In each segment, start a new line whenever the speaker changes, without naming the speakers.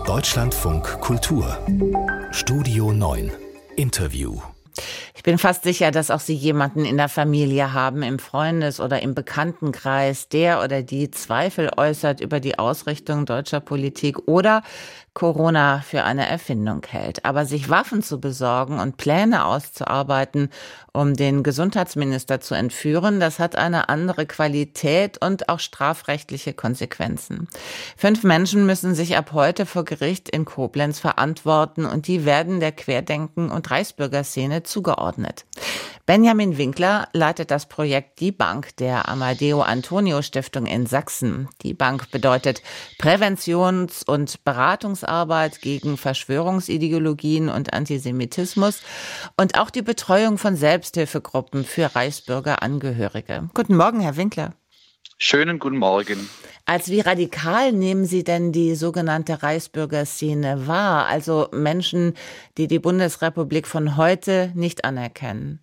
Deutschlandfunk Kultur Studio 9 Interview.
Ich bin fast sicher, dass auch Sie jemanden in der Familie haben, im Freundes- oder im Bekanntenkreis, der oder die Zweifel äußert über die Ausrichtung deutscher Politik oder Corona für eine Erfindung hält. Aber sich Waffen zu besorgen und Pläne auszuarbeiten, um den Gesundheitsminister zu entführen, das hat eine andere Qualität und auch strafrechtliche Konsequenzen. 5 Menschen müssen sich ab heute vor Gericht in Koblenz verantworten und die werden der Querdenken- und Reichsbürgerszene zugeordnet. Benjamin Winkler leitet das Projekt Die Bank der Amadeo-Antonio-Stiftung in Sachsen. Die Bank bedeutet Präventions- und Beratungsarbeit gegen Verschwörungsideologien und Antisemitismus und auch die Betreuung von Selbsthilfegruppen für Reichsbürgerangehörige. Guten Morgen, Herr Winkler.
Schönen guten Morgen.
Als wie radikal nehmen Sie denn die sogenannte Reichsbürgerszene wahr? Also Menschen, die die Bundesrepublik von heute nicht anerkennen.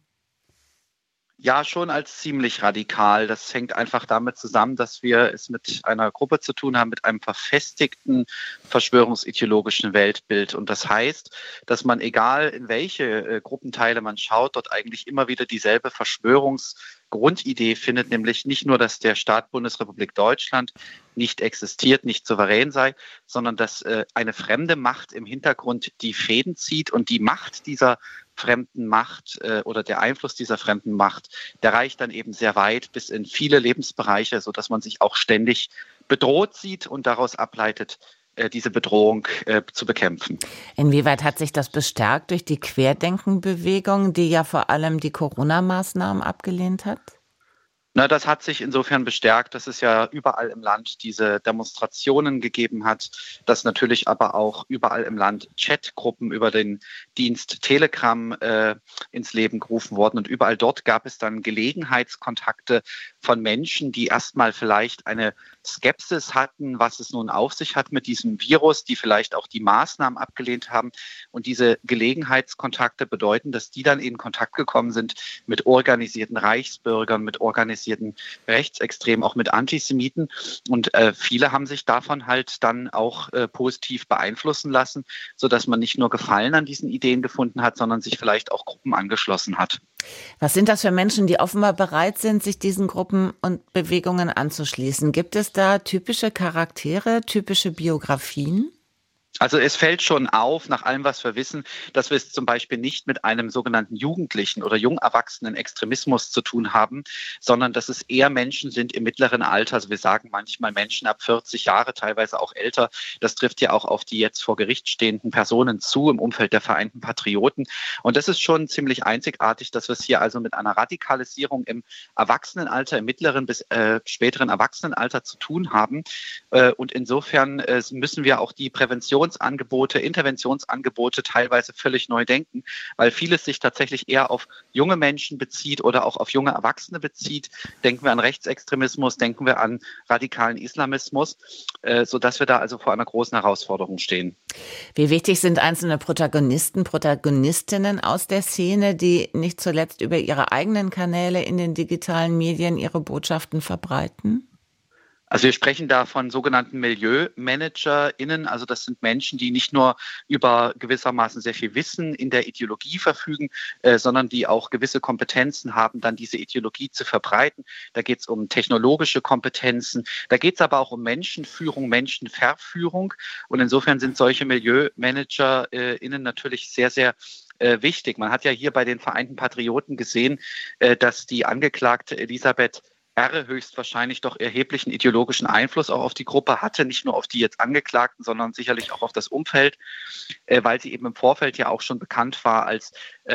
Ja, schon als ziemlich radikal. Das hängt einfach damit zusammen, dass wir es mit einer Gruppe zu tun haben, mit einem verfestigten verschwörungsideologischen Weltbild. Und das heißt, dass man, egal in welche Gruppenteile man schaut, dort eigentlich immer wieder dieselbe Verschwörungsgrundidee findet, nämlich nicht nur, dass der Staat Bundesrepublik Deutschland nicht existiert, nicht souverän sei, sondern dass eine fremde Macht im Hintergrund die Fäden zieht und die Macht dieser fremden Macht oder der Einfluss dieser fremden Macht, der reicht dann eben sehr weit bis in viele Lebensbereiche, sodass man sich auch ständig bedroht sieht und daraus ableitet, diese Bedrohung zu bekämpfen.
Inwieweit hat sich das bestärkt durch die Querdenkenbewegung, die ja vor allem die Corona-Maßnahmen abgelehnt hat?
Na, das hat sich insofern bestärkt, dass es ja überall im Land diese Demonstrationen gegeben hat, dass natürlich aber auch überall im Land Chatgruppen über den Dienst Telegram ins Leben gerufen wurden. Und überall dort gab es dann Gelegenheitskontakte von Menschen, die erstmal vielleicht eine Skepsis hatten, was es nun auf sich hat mit diesem Virus, die vielleicht auch die Maßnahmen abgelehnt haben. Und diese Gelegenheitskontakte bedeuten, dass die dann in Kontakt gekommen sind mit organisierten Reichsbürgern, mit organisierten Rechtsextremen, auch mit Antisemiten. Und viele haben sich davon halt dann auch positiv beeinflussen lassen, sodass man nicht nur Gefallen an diesen Ideen gefunden hat, sondern sich vielleicht auch Gruppen angeschlossen hat.
Was sind das für Menschen, die offenbar bereit sind, sich diesen Gruppen und Bewegungen anzuschließen? Gibt es da typische Charaktere, typische Biografien?
Also es fällt schon auf, nach allem, was wir wissen, dass wir es zum Beispiel nicht mit einem sogenannten jugendlichen oder jung erwachsenen Extremismus zu tun haben, sondern dass es eher Menschen sind im mittleren Alter. Also wir sagen manchmal Menschen ab 40 Jahre, teilweise auch älter. Das trifft ja auch auf die jetzt vor Gericht stehenden Personen zu im Umfeld der Vereinten Patrioten. Und das ist schon ziemlich einzigartig, dass wir es hier also mit einer Radikalisierung im Erwachsenenalter, im mittleren bis späteren Erwachsenenalter zu tun haben. Und insofern müssen wir auch die Interventionsangebote teilweise völlig neu denken, weil vieles sich tatsächlich eher auf junge Menschen bezieht oder auch auf junge Erwachsene bezieht. Denken wir an Rechtsextremismus, denken wir an radikalen Islamismus, sodass wir da also vor einer großen Herausforderung stehen.
Wie wichtig sind einzelne Protagonisten, Protagonistinnen aus der Szene, die nicht zuletzt über ihre eigenen Kanäle in den digitalen Medien ihre Botschaften verbreiten?
Also wir sprechen da von sogenannten MilieuManagerInnen. Also das sind Menschen, die nicht nur über gewissermaßen sehr viel Wissen in der Ideologie verfügen, sondern die auch gewisse Kompetenzen haben, dann diese Ideologie zu verbreiten. Da geht es um technologische Kompetenzen. Da geht es aber auch um Menschenführung, Menschenverführung. Und insofern sind solche MilieuManagerInnen natürlich sehr, sehr wichtig. Man hat ja hier bei den Vereinten Patrioten gesehen, dass die Angeklagte Elisabeth R. höchstwahrscheinlich doch erheblichen ideologischen Einfluss auch auf die Gruppe hatte, nicht nur auf die jetzt Angeklagten, sondern sicherlich auch auf das Umfeld, weil sie eben im Vorfeld ja auch schon bekannt war als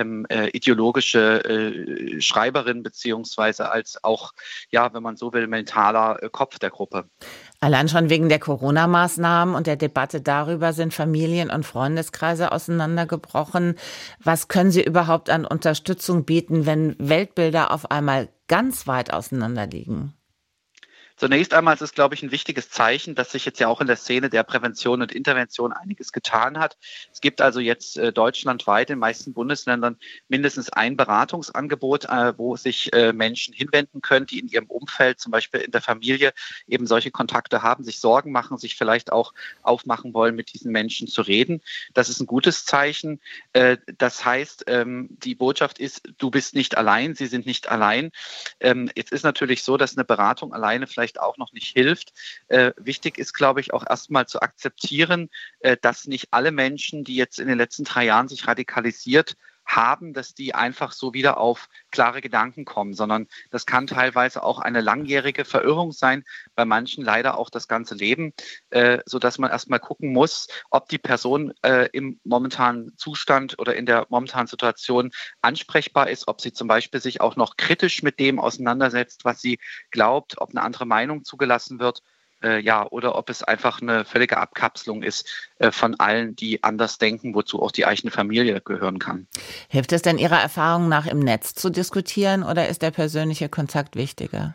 ideologische Schreiberin beziehungsweise als auch, ja, wenn man so will, mentaler Kopf der Gruppe.
Allein schon wegen der Corona-Maßnahmen und der Debatte darüber sind Familien- und Freundeskreise auseinandergebrochen. Was können Sie überhaupt an Unterstützung bieten, wenn Weltbilder auf einmal ganz weit auseinander liegen?
Zunächst einmal ist es, glaube ich, ein wichtiges Zeichen, dass sich jetzt ja auch in der Szene der Prävention und Intervention einiges getan hat. Es gibt also jetzt deutschlandweit in den meisten Bundesländern mindestens ein Beratungsangebot, wo sich Menschen hinwenden können, die in ihrem Umfeld, zum Beispiel in der Familie, eben solche Kontakte haben, sich Sorgen machen, sich vielleicht auch aufmachen wollen, mit diesen Menschen zu reden. Das ist ein gutes Zeichen. Das heißt, die Botschaft ist, du bist nicht allein, sie sind nicht allein. Jetzt ist natürlich so, dass eine Beratung alleine vielleicht auch noch nicht hilft. Wichtig ist, glaube ich, auch erstmal zu akzeptieren, dass nicht alle Menschen, die jetzt in den letzten 3 Jahren sich radikalisiert haben, dass die einfach so wieder auf klare Gedanken kommen, sondern das kann teilweise auch eine langjährige Verirrung sein, bei manchen leider auch das ganze Leben, sodass man erstmal gucken muss, ob die Person im momentanen Zustand oder in der momentanen Situation ansprechbar ist, ob sie zum Beispiel sich auch noch kritisch mit dem auseinandersetzt, was sie glaubt, ob eine andere Meinung zugelassen wird. Oder ob es einfach eine völlige Abkapselung ist von allen, die anders denken, wozu auch die eigene Familie gehören kann.
Hilft es denn Ihrer Erfahrung nach im Netz zu diskutieren oder ist der persönliche Kontakt wichtiger?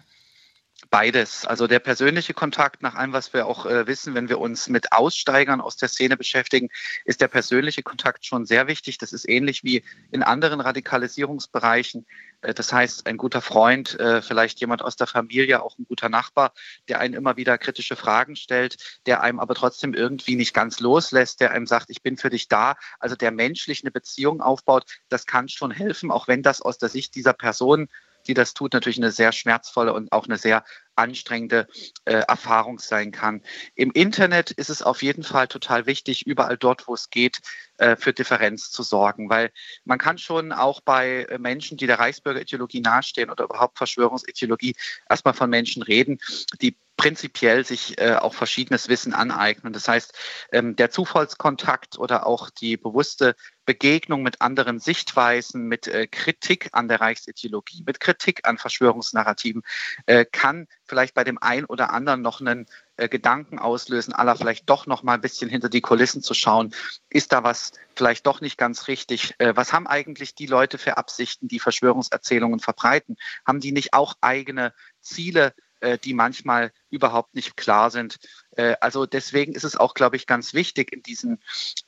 Beides. Also der persönliche Kontakt, nach allem, was wir auch wissen, wenn wir uns mit Aussteigern aus der Szene beschäftigen, ist der persönliche Kontakt schon sehr wichtig. Das ist ähnlich wie in anderen Radikalisierungsbereichen. Das heißt, ein guter Freund, vielleicht jemand aus der Familie, auch ein guter Nachbar, der einen immer wieder kritische Fragen stellt, der einem aber trotzdem irgendwie nicht ganz loslässt, der einem sagt, ich bin für dich da. Also der menschlich eine Beziehung aufbaut, das kann schon helfen, auch wenn das aus der Sicht dieser Person, die das tut, natürlich eine sehr schmerzvolle und auch eine sehr anstrengende Erfahrung sein kann. Im Internet ist es auf jeden Fall total wichtig, überall dort, wo es geht, für Differenz zu sorgen, weil man kann schon auch bei Menschen, die der Reichsbürgerideologie nahestehen oder überhaupt Verschwörungsideologie, erstmal von Menschen reden, die prinzipiell sich auch verschiedenes Wissen aneignen. Das heißt, der Zufallskontakt oder auch die bewusste Begegnung mit anderen Sichtweisen, mit Kritik an der Reichsideologie, mit Kritik an Verschwörungsnarrativen, kann vielleicht bei dem einen oder anderen noch einen Gedanken auslösen, vielleicht doch noch mal ein bisschen hinter die Kulissen zu schauen. Ist da was vielleicht doch nicht ganz richtig? Was haben eigentlich die Leute für Absichten, die Verschwörungserzählungen verbreiten? Haben die nicht auch eigene Ziele, die manchmal überhaupt nicht klar sind? Also deswegen ist es auch, glaube ich, ganz wichtig, in diesen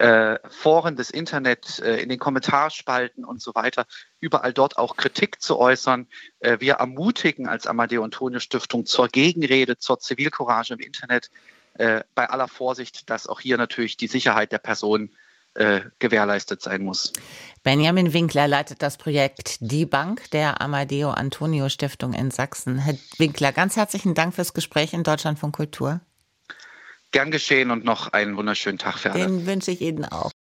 Foren des Internet, in den Kommentarspalten und so weiter, überall dort auch Kritik zu äußern. Wir ermutigen als Amadeo-Antonio-Stiftung zur Gegenrede, zur Zivilcourage im Internet, bei aller Vorsicht, dass auch hier natürlich die Sicherheit der Person gewährleistet sein muss.
Benjamin Winkler leitet das Projekt Die Bank der Amadeo-Antonio-Stiftung in Sachsen. Herr Winkler, ganz herzlichen Dank fürs Gespräch in Deutschlandfunk Kultur.
Gern geschehen und noch einen wunderschönen Tag für alle.
Den wünsche ich Ihnen auch.